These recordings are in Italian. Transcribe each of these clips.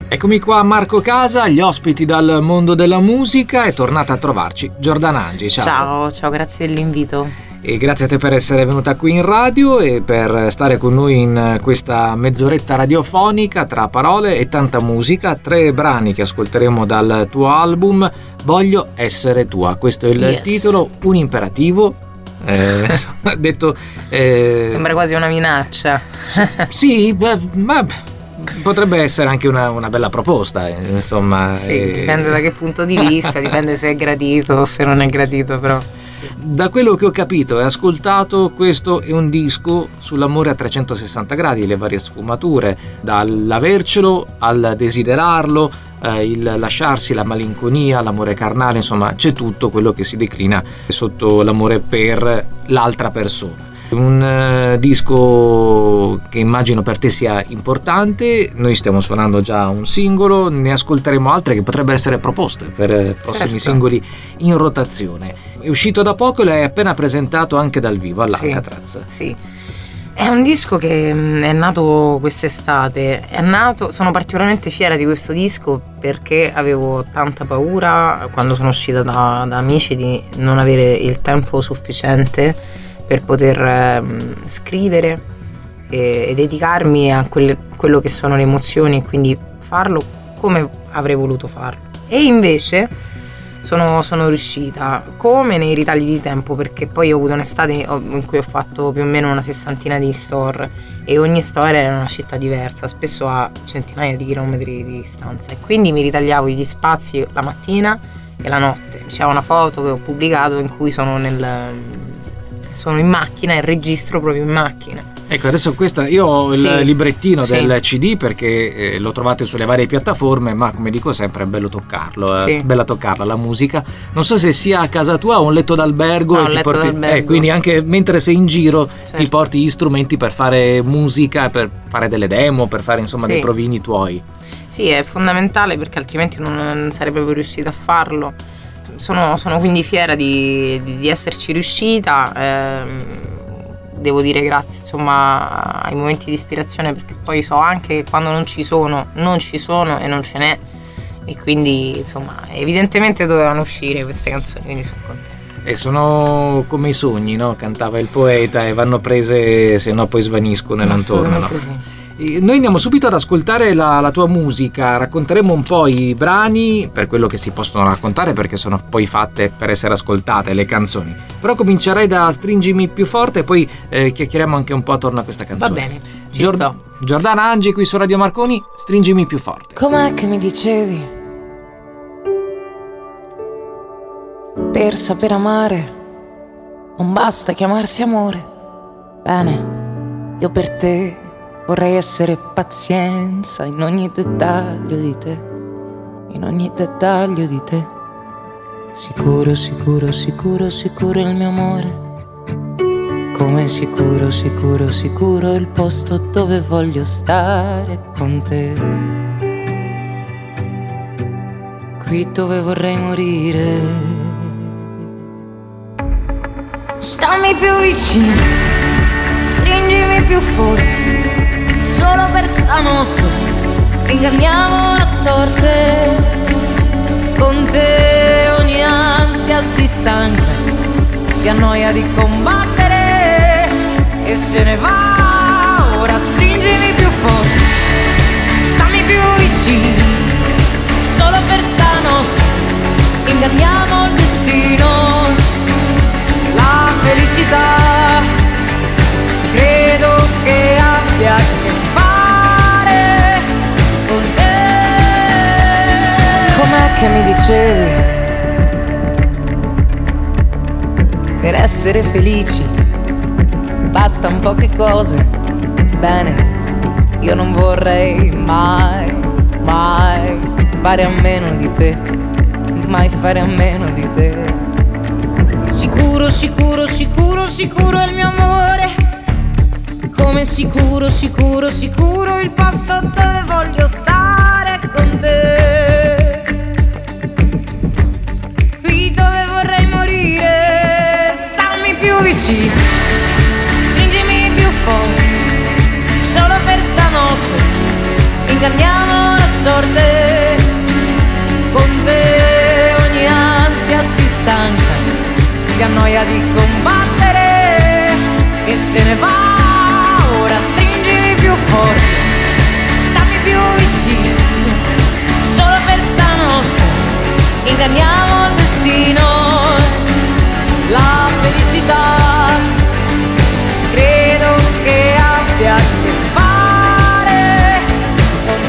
Eccomi qua, Marco Casa, gli ospiti dal mondo della musica. È tornata a trovarci Giordana Angi. Ciao, grazie dell'invito. E grazie a te per essere venuta qui in radio e per stare con noi in questa mezz'oretta radiofonica tra parole e tanta musica. 3 brani che ascolteremo dal tuo album Voglio essere tua. Questo è il titolo, un imperativo. Detto sembra quasi una minaccia. Sì, ma potrebbe essere anche una bella proposta, insomma. Sì, dipende da che punto di vista, dipende se è gradito o se non è gradito, però. Da quello che ho capito e ascoltato, questo è un disco sull'amore a 360 gradi, le varie sfumature, dall'avercelo al desiderarlo, il lasciarsi, la malinconia, l'amore carnale, insomma c'è tutto quello che si declina sotto l'amore per l'altra persona. Un disco che immagino per te sia importante. Noi stiamo suonando già un singolo, ne ascolteremo altre che potrebbero essere proposte per prossimi singoli in rotazione. È uscito da poco e l'hai appena presentato anche dal vivo all'Alcatraz. Sì. È un disco che è nato quest'estate. Sono particolarmente fiera di questo disco perché avevo tanta paura quando sono uscita da amici di non avere il tempo sufficiente per poter scrivere e dedicarmi a quello che sono le emozioni e quindi farlo come avrei voluto farlo. E invece sono riuscita, come nei ritagli di tempo, perché poi ho avuto un'estate in cui ho fatto più o meno una 60ina di store e ogni store era una città diversa, spesso a centinaia di chilometri di distanza, e quindi mi ritagliavo gli spazi la mattina e la notte. C'è una foto che ho pubblicato in cui sono in macchina e registro proprio in macchina. Ecco, adesso io ho il librettino del CD perché lo trovate sulle varie piattaforme, ma come dico sempre è bello toccarlo, bella toccarla la musica. Non so se sia a casa tua o un letto d'albergo, no, un letto d'albergo. Quindi anche mentre sei in giro ti porti gli strumenti per fare musica, per fare delle demo, per fare insomma dei provini tuoi. Sì, è fondamentale perché altrimenti non sarei proprio riuscita a farlo. Sono quindi fiera di esserci riuscita, devo dire grazie insomma ai momenti di ispirazione, perché poi so anche che quando non ci sono e non ce n'è, e quindi insomma evidentemente dovevano uscire queste canzoni, quindi sono contenta. E sono come i sogni, no? Cantava il poeta, e vanno prese, se no poi svaniscono e non tornano. Sì. Noi andiamo subito ad ascoltare la tua musica, racconteremo un po' i brani per quello che si possono raccontare, perché sono poi fatte per essere ascoltate le canzoni. Però comincerei da Stringimi più forte e poi chiacchieriamo anche un po' attorno a questa canzone. Va bene, ci sto. Giordana Angi qui su Radio Marconi, Stringimi più forte. Com'è che mi dicevi? Per saper amare non basta chiamarsi amore. Bene, io per te vorrei essere pazienza in ogni dettaglio di te, in ogni dettaglio di te. Sicuro, sicuro, sicuro, sicuro il mio amore. Come sicuro, sicuro, sicuro il posto dove voglio stare con te. Qui dove vorrei morire. Stammi più vicino, stringimi più forte. Solo per stanotte inganniamo la sorte. Con te ogni ansia si stanca, si annoia di combattere e se ne va. Ora stringimi più forte, stammi più vicino. Solo per stanotte inganniamo il destino. La felicità credo che abbia a che fare con te. Com'è che mi dicevi? Per essere felici bastan poche cose. Bene, io non vorrei mai, mai fare a meno di te, mai fare a meno di te. Sicuro, sicuro, sicuro, sicuro il mio amore. Come sicuro, sicuro, sicuro il posto dove voglio stare con te. Qui dove vorrei morire. Stammi più vicino, stringimi più forte. Solo per stanotte inganniamo la sorte. si annoia di combattere e se ne va. Ora stringimi più forte, stammi più vicino, solo per stanotte inganniamo il destino. La felicità credo che abbia a che fare con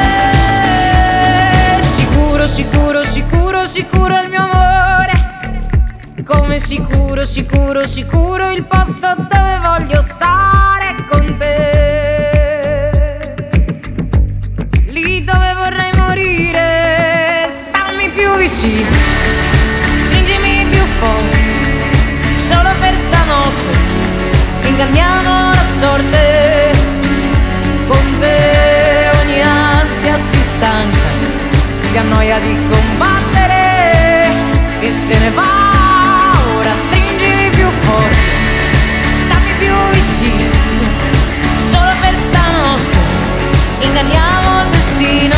te. Sicuro, sicuro, sicuro, sicuro il mio amore, come sicuro, sicuro, sicuro il posto dove voglio stare con te. Lì dove vorrei morire, stammi più vicino, stringimi più forte, solo per stanotte inganniamo la sorte. Con te ogni ansia si stanca, si annoia di combattere e se ne va. Ora stringimi più forte, stammi più vicino, solo per stanotte inganniamo il destino.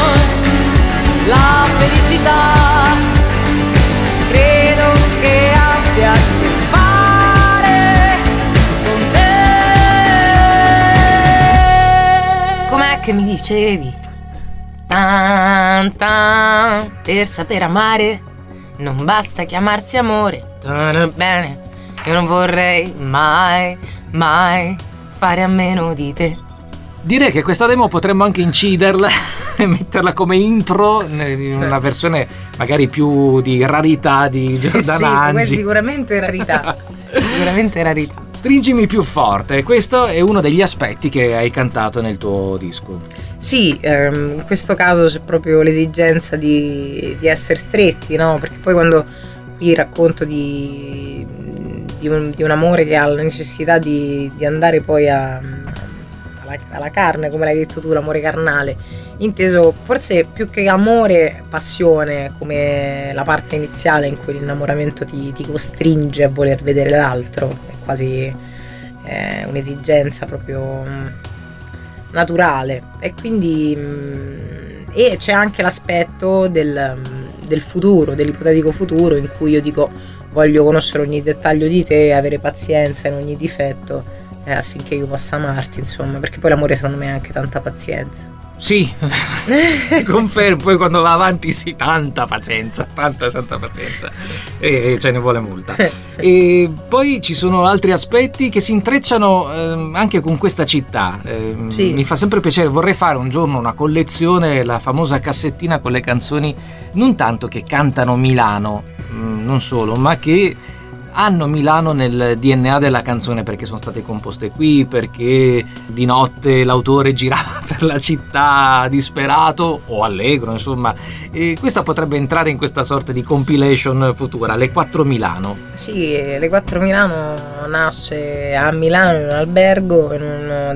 La felicità credo che abbia a che fare con te. Com'è che mi dicevi? Tan tan, per saper amare non basta chiamarsi amore. Tan bene, io non vorrei mai, mai fare a meno di te. Direi che questa demo potremmo anche inciderla e metterla come intro in una versione magari più di rarità di Giordana Angi. Sì, sicuramente rarità. Sicuramente rarità. Stringimi più forte, questo è uno degli aspetti che hai cantato nel tuo disco. Sì, in questo caso c'è proprio l'esigenza di essere stretti, no? Perché poi quando qui racconto di un amore che ha la necessità di andare poi alla carne, come l'hai detto tu, l'amore carnale, inteso forse più che amore, passione, come la parte iniziale in cui l'innamoramento ti costringe a voler vedere l'altro, è quasi un'esigenza proprio naturale. E quindi e c'è anche l'aspetto del futuro, dell'ipotetico futuro, in cui io dico voglio conoscere ogni dettaglio di te, avere pazienza in ogni difetto, affinché io possa amarti, insomma, perché poi l'amore secondo me è anche tanta pazienza. Sì, confermo, poi quando va avanti sì, tanta pazienza, tanta pazienza, e ce ne vuole molta. E poi ci sono altri aspetti che si intrecciano anche con questa città. Sì. Mi fa sempre piacere, vorrei fare un giorno una collezione, la famosa cassettina con le canzoni non tanto che cantano Milano, non solo, ma che hanno Milano nel DNA della canzone, perché sono state composte qui, perché di notte l'autore girava per la città disperato o allegro, insomma, e questa potrebbe entrare in questa sorta di compilation futura, Le 4 Milano. Sì, Le 4 Milano nasce a Milano in un albergo, in uno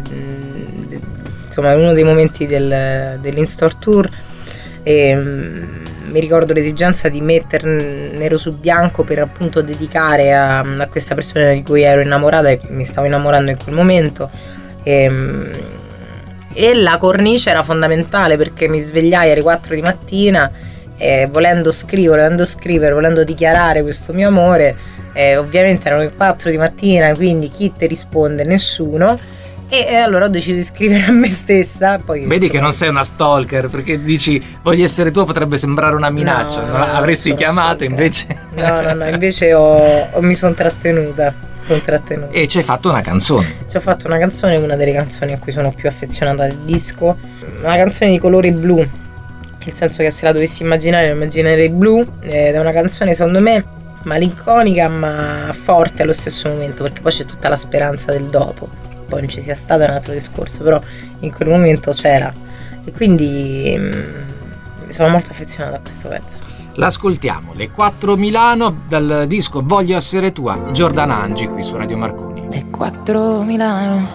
dei momenti dell'In-Store Tour, e mi ricordo l'esigenza di mettere nero su bianco per appunto dedicare a questa persona di cui ero innamorata e mi stavo innamorando in quel momento, e la cornice era fondamentale, perché mi svegliai alle 4 di mattina volendo scrivere, volendo dichiarare questo mio amore, ovviamente erano le 4 di mattina, quindi chi te risponde? Nessuno. E allora ho deciso di scrivere a me stessa. Poi, vedi, insomma, che non sei una stalker, perché dici voglio essere tua, potrebbe sembrare una minaccia, no, avresti chiamato invece. No, invece mi sono trattenuta. E ci hai fatto una canzone. Ci ho fatto una canzone, una delle canzoni a cui sono più affezionata del disco, una canzone di colori blu, nel senso che se la dovessi immaginare immaginerei blu, ed è una canzone secondo me malinconica ma forte allo stesso momento, perché poi c'è tutta la speranza del dopo. Poi non ci sia stato è un altro discorso, però in quel momento c'era, e quindi sono molto affezionata a questo pezzo. L'ascoltiamo, Le 4 Milano, dal disco Voglio essere tua, Giordana Angi, qui su Radio Marconi. Le 4 Milano,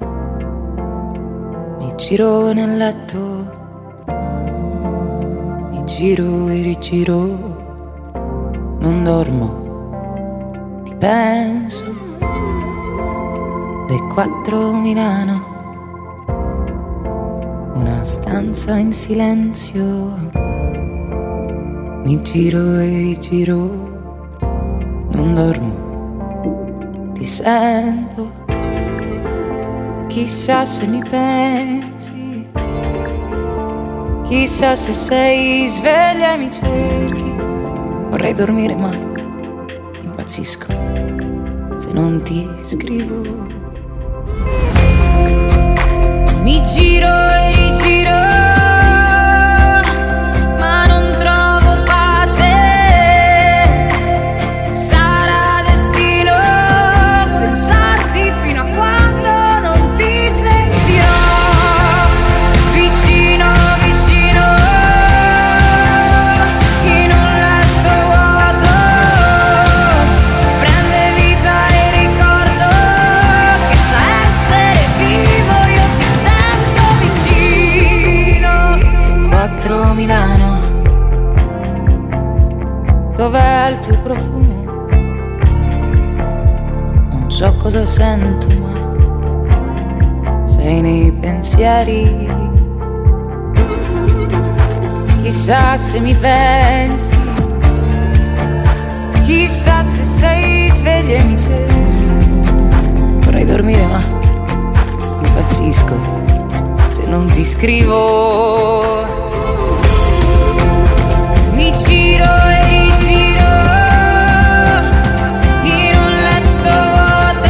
mi giro nel letto, mi giro e rigiro, non dormo, ti penso. Le 4 Milano, una stanza in silenzio, mi giro e rigiro, non dormo, ti sento, chissà se mi pensi, chissà se sei sveglia e mi cerchi. Vorrei dormire ma impazzisco se non ti scrivo. Mi giro e rigiro, ma non trovo pace. Sarà destino pensarti fino a quando non ti sentirò vicino, vicino, in un letto vuoto. Prende vita e ricordo che sa essere vivo, io ti sento vicino. 4 Milano, dov'è il tuo profumo? Non so cosa sento, ma sei nei pensieri. Chissà se mi pensi, chissà se sei sveglia e mi cerchi. Vorrei dormire ma impazzisco se non ti scrivo. Mi giro e rigiro in un letto vuoto.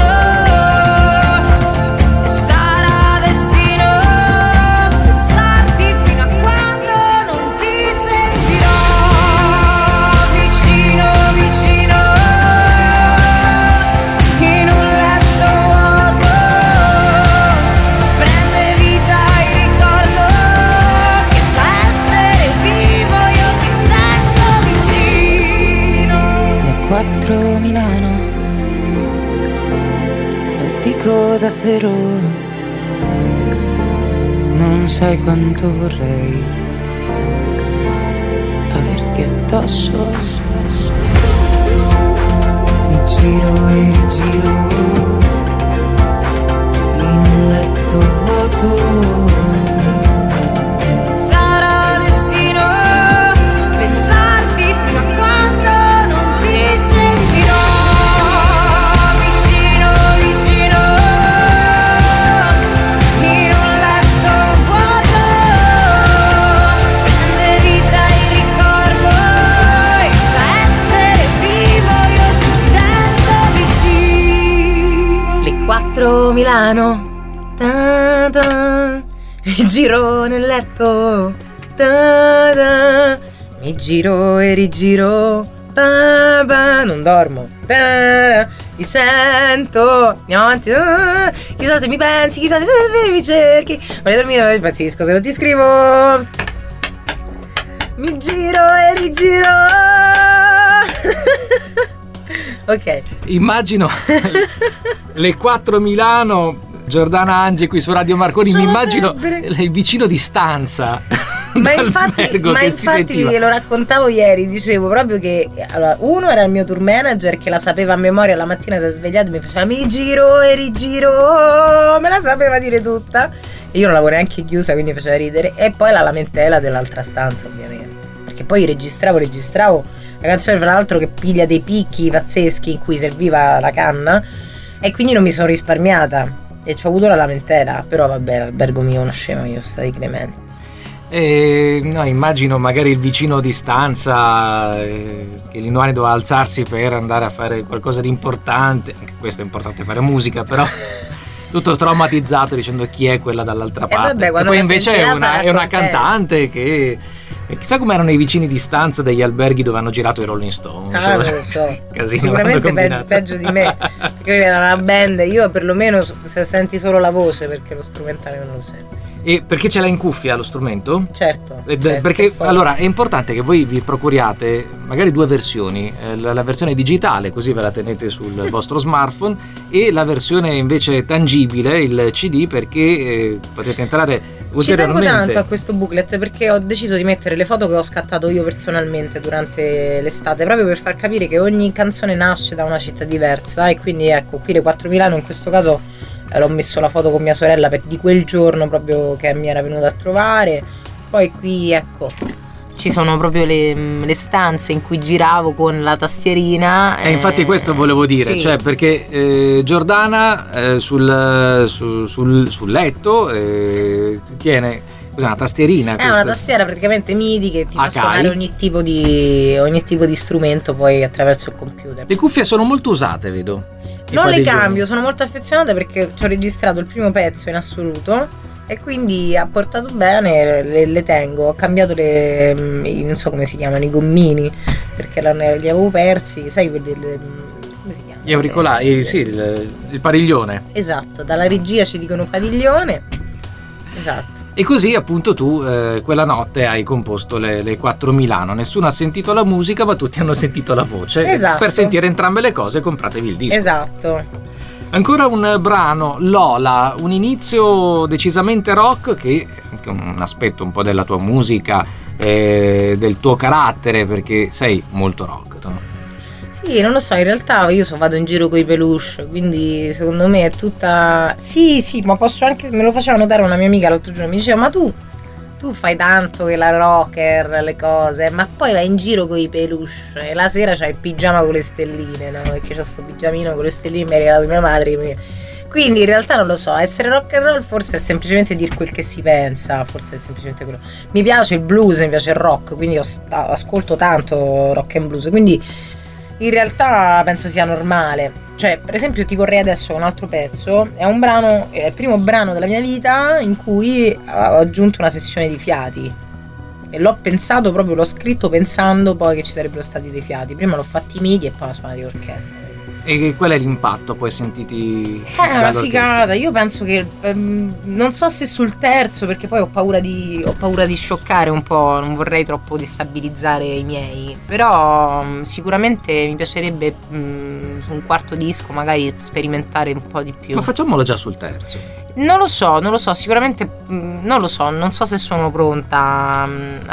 E sarà destino pensarti fino a quando non ti sentirò vicino, vicino, in un letto vuoto. Prende vita il ricordo che sa essere vivo, io ti sento vicino. Le 4 Milano, lo dico davvero, non sai quanto vorrei averti addosso. Mi giro e rigiro in un letto vuoto. Sarà destino pensarti fino a quando non ti sentirò vicino, vicino, in un letto vuoto. Prende vita il ricordo e sa essere vivo, io ti sento vicino. Le 4 Milano, ta ta. Mi giro nel letto, ta ta. Mi giro e rigiro, pa pa. Non dormo, ta ta. Ti sento, andiamo avanti, ta. Chissà se mi pensi, chissà se mi cerchi. Vorrei dormire, impazzisco se non ti scrivo. Mi giro e rigiro. Ok. Immagino le 4 Milano, Giordana Ange qui su Radio Marconi, mi immagino il vicino di stanza. Ma infatti lo raccontavo ieri, dicevo proprio che allora, uno era il mio tour manager che la sapeva a memoria, la mattina si è svegliato e mi faceva mi giro e rigiro, me la sapeva dire tutta e io non l'avevo neanche chiusa, quindi faceva ridere. E poi la lamentela dell'altra stanza, ovviamente, perché poi registravo la canzone, fra l'altro, che piglia dei picchi pazzeschi in cui serviva la canna, e quindi non mi sono risparmiata e ci ho avuto la lamentela. Però vabbè, l'albergo mio non scemo, io sono stati clementi. No, immagino magari il vicino di stanza che l'indomani doveva alzarsi per andare a fare qualcosa di importante. Anche questo è importante, fare musica, però tutto traumatizzato dicendo chi è quella dall'altra parte. Vabbè, e poi invece è una cantante che chissà com'erano i vicini di stanza degli alberghi dove hanno girato i Rolling Stones. Non lo so. Casino, sicuramente peggio di me, perché era una band. Io perlomeno se senti solo la voce, perché lo strumentale non lo senti. E perché ce l'hai in cuffia lo strumento? Certo. Perché allora è importante che voi vi procuriate magari 2 versioni, la versione digitale, così ve la tenete sul vostro smartphone, e la versione invece tangibile, il CD, perché potete entrare ulteriormente. Ci tengo tanto a questo booklet perché ho deciso di mettere le foto che ho scattato io personalmente durante l'estate, proprio per far capire che ogni canzone nasce da una città diversa. E quindi ecco, qui le 4 Milano in questo caso l'ho messo la foto con mia sorella di quel giorno proprio che mi era venuta a trovare. Poi qui ecco ci sono proprio le stanze in cui giravo con la tastierina. E infatti questo volevo dire, sì. cioè perché Giordana sul letto tiene una tastierina. È una tastiera praticamente MIDI che ti fa Akai. suonare ogni tipo di strumento poi attraverso il computer. Le cuffie sono molto usate, vedo. Non le cambio, sono molto affezionata perché ci ho registrato il primo pezzo in assoluto e quindi ha portato bene, le tengo. Ho cambiato non so come si chiamano, i gommini, perché li avevo persi, sai quelli come si chiamano? Gli auricolari, sì, il padiglione. Esatto, dalla regia ci dicono padiglione. Esatto. E così appunto tu quella notte hai composto le 4 Milano. Nessuno ha sentito la musica, ma tutti hanno sentito la voce. Esatto. Per sentire entrambe le cose compratevi il disco. Esatto. Ancora un brano, Lola, un inizio decisamente rock, che è anche un aspetto un po' della tua musica, del tuo carattere, perché sei molto rock tu. Sì, non lo so, in realtà io vado in giro con i peluche, quindi secondo me è tutta... Sì, ma posso anche... Me lo faceva notare una mia amica l'altro giorno, mi diceva, ma tu fai tanto che la rocker, le cose, ma poi vai in giro con i peluche e la sera c'hai il pigiama con le stelline, no? Perché c'ho sto pigiamino con le stelline, mi ha regalato mia madre. Quindi in realtà non lo so, essere rock and roll forse è semplicemente dir quel che si pensa, forse è semplicemente quello. Mi piace il blues, mi piace il rock, quindi ascolto tanto rock and blues, quindi... In realtà penso sia normale. Cioè, per esempio, ti vorrei adesso un altro pezzo. È il primo brano della mia vita in cui ho aggiunto una sessione di fiati. E l'ho scritto pensando poi che ci sarebbero stati dei fiati. Prima l'ho fatti MIDI e poi ho suonato l'orchestra. E qual è l'impatto poi sentiti? È una figata, io penso che non so se sul terzo, perché poi ho paura di scioccare un po', non vorrei troppo destabilizzare i miei, però sicuramente mi piacerebbe su un quarto disco magari sperimentare un po' di più. Ma facciamolo già sul terzo. Non lo so, sicuramente non so se sono pronta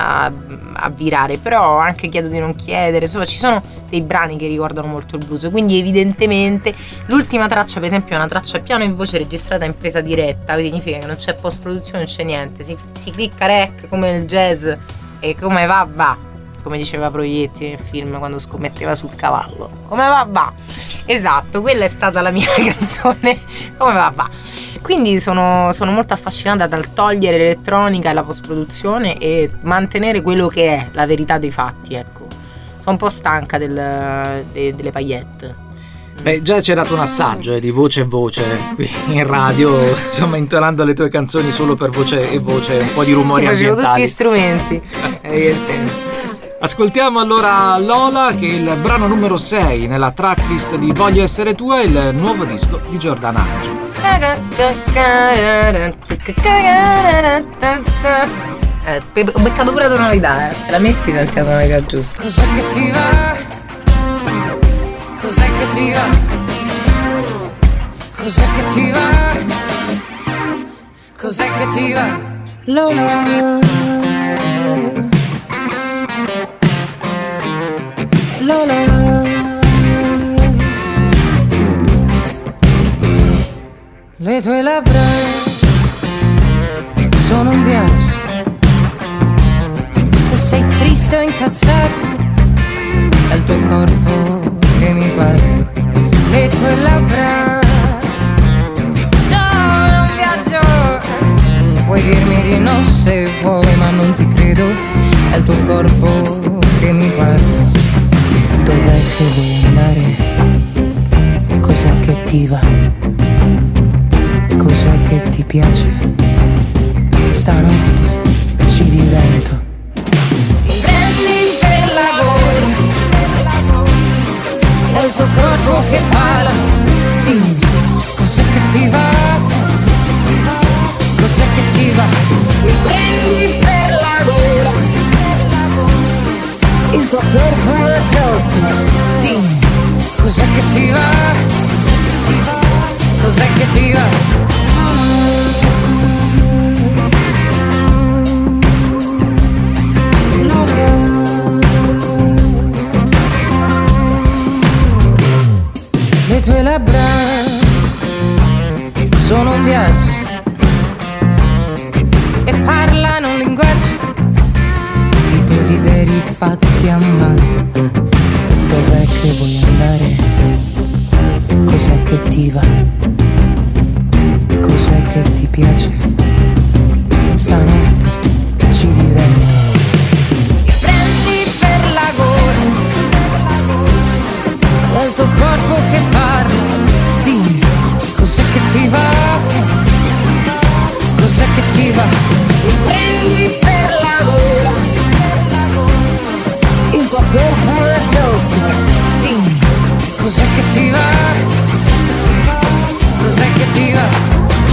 a virare, però anche chiedo di non chiedere, insomma ci sono dei brani che ricordano molto il blues, quindi evidentemente l'ultima traccia per esempio è una traccia piano e voce registrata in presa diretta, quindi significa che non c'è post produzione, non c'è niente, si clicca rec come nel jazz e come va, come diceva Proietti nel film quando scommetteva sul cavallo, come va, esatto, quella è stata la mia canzone, come va. Quindi sono molto affascinata dal togliere l'elettronica e la post-produzione e mantenere quello che è la verità dei fatti, ecco. Sono un po' stanca delle paillette. Beh, già ci hai dato un assaggio di voce e voce qui in radio, insomma intonando le tue canzoni solo per voce e voce, un po' di rumori ambientali. Facevo tutti gli strumenti, evidentemente. Ascoltiamo allora Lola, che è il brano numero 6 nella tracklist di Voglio essere tua, il nuovo disco di Giordana Angelo. Ho beccato pure la tonalità, se la metti senti la tonalità giusta. Cos'è che ti va? Cos'è che ti va? Cos'è che ti va? Cos'è che ti va? Lola, Lola, le tue labbra sono un viaggio. Se sei triste o incazzato è il tuo corpo che mi parla. Le tue labbra sono un viaggio. Puoi dirmi di no se vuoi, ma non ti credo. È il tuo corpo che mi parla. Dov'è che vuoi andare? Cos'è che ti va? Cos'è che ti piace? Stanotte ci divento. Mi prendi per la gola, è il tuo corpo che parla. Dimmi, cos'è che ti va? Cos'è che ti va? Mi prendi per la gola, il tuo corpo è una giostra. Dimmi, cos'è che ti va? Cos'è che ti va? fatti a mano. Dov'è che vuoi andare? Cos'è che ti va? Cos'è che ti piace? Stanotte ci divento. Mi prendi per la gola, è il tuo corpo che parla. Dimmi, cos'è che ti va? Cos'è che ti va? Mi prendi per la gola, il tuo corpo è giusto. Dimmi, cos'è che ti va? Cos'è che ti va?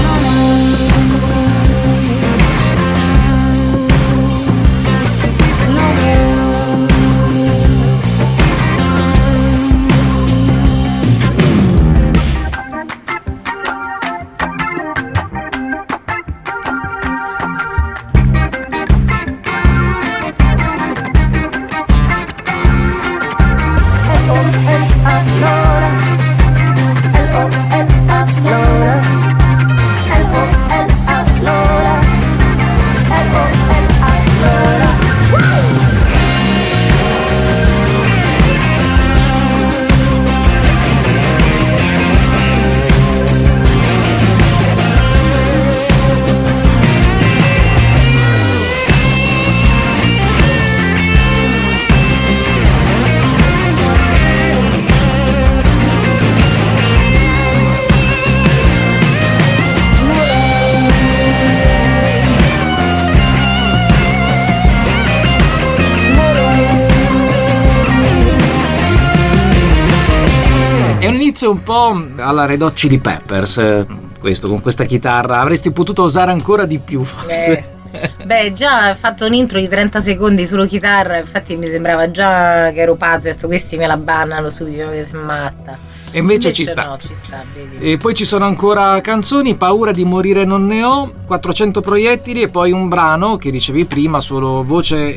Un po' alla Red Hot Chili Peppers, questo con questa chitarra avresti potuto usare ancora di più forse. Beh, già ho fatto un intro di 30 secondi solo chitarra, infatti mi sembrava già che ero pazzo, ho detto questi me la bannano subito, che si matta. E invece ci sta. No, ci sta, vedi. E poi ci sono ancora canzoni, Paura di morire non ne ho, 400 proiettili e poi un brano che dicevi prima, solo voce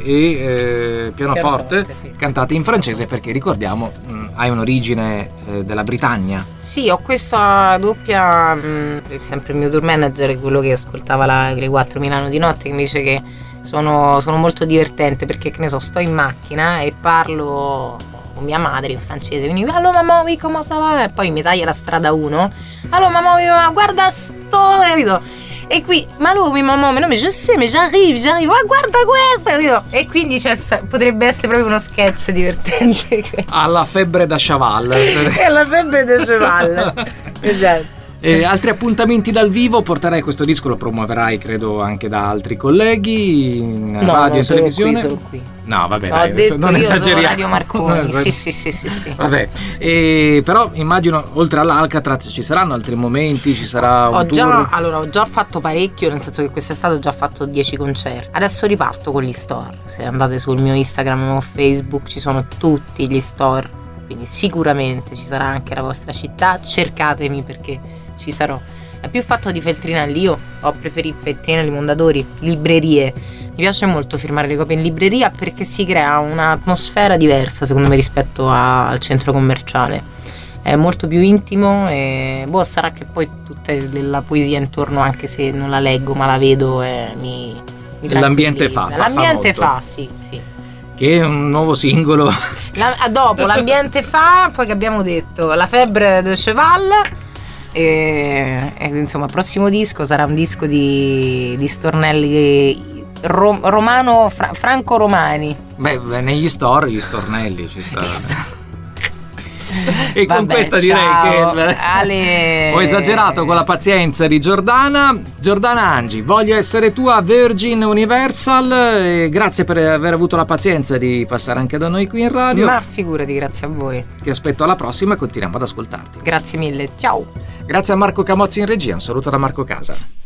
e pianoforte, sì. Cantate in francese perché ricordiamo hai un'origine della Britannia. Sì, ho questa doppia, sempre il mio tour manager, quello che ascoltava le 4 Milano di notte, che mi dice che sono molto divertente perché, che ne so, sto in macchina e parlo con mia madre in francese, quindi allo mamma, oui, come ça va? E poi mi taglia la strada 1, allo mamma, guarda sto, capito? E qui, ma lui, mamma, no, mais je sais, mais j'arrive, guarda questo, capito? E quindi potrebbe essere proprio uno sketch divertente. Alla febbre da cheval. È la febbre da cheval. Esatto. Altri appuntamenti dal vivo, porterai questo disco, lo promuoverai credo anche da altri colleghi in radio e televisione? Solo qui. No, vabbè, Ho detto non io esageriamo. sono Radio Marconi. Sì. Vabbè, però immagino oltre all'Alcatraz ci saranno altri momenti, ci sarà un tour. Ho già fatto parecchio, nel senso che quest'estate ho già fatto 10 concerti. Adesso riparto con gli store. Se andate sul mio Instagram o Facebook ci sono tutti gli store, quindi sicuramente ci sarà anche la vostra città, cercatemi perché ci sarò. È più fatto di Feltrinelli, io ho preferito Feltrinelli, Mondadori, librerie. Mi piace molto firmare le copie in libreria perché si crea un'atmosfera diversa secondo me rispetto al centro commerciale. È molto più intimo e sarà che poi tutta la poesia intorno, anche se non la leggo ma la vedo, e mi l'ambiente l'ambiente fa, sì. Che è un nuovo singolo. Dopo l'ambiente fa, poi che abbiamo detto, la febbre de cheval. E insomma, il prossimo disco sarà un disco di stornelli romano, franco-romani. Beh, negli store gli stornelli ci sta. E vabbè, con questa ciao, direi che Ale. Ho esagerato con la pazienza di Giordana Angi. Voglio essere tua, Virgin Universal, e grazie per aver avuto la pazienza di passare anche da noi qui in radio. Ma figurati, grazie a voi. Ti aspetto alla prossima e continuiamo ad ascoltarti. Grazie mille, ciao. Grazie a Marco Camozzi in regia, un saluto da Marco Casa.